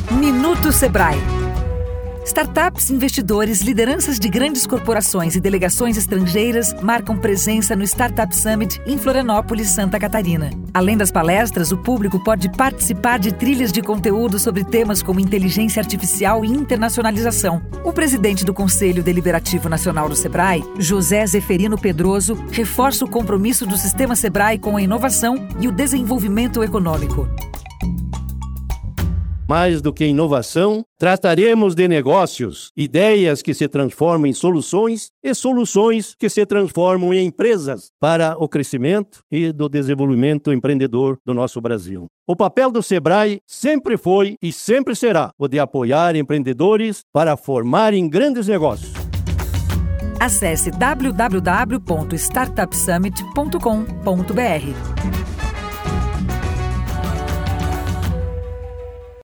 Minuto Sebrae. Startups, investidores, lideranças de grandes corporações e delegações estrangeiras marcam presença no Startup Summit em Florianópolis, Santa Catarina. Além das palestras, o público pode participar de trilhas de conteúdo sobre temas como inteligência artificial e internacionalização. O presidente do Conselho Deliberativo Nacional do Sebrae, José Zeferino Pedroso, reforça o compromisso do Sistema Sebrae com a inovação e o desenvolvimento econômico. Mais do que inovação, trataremos de negócios, ideias que se transformam em soluções e soluções que se transformam em empresas para o crescimento e do desenvolvimento empreendedor do nosso Brasil. O papel do Sebrae sempre foi e sempre será o de apoiar empreendedores para formarem grandes negócios. Acesse www.startupsummit.com.br.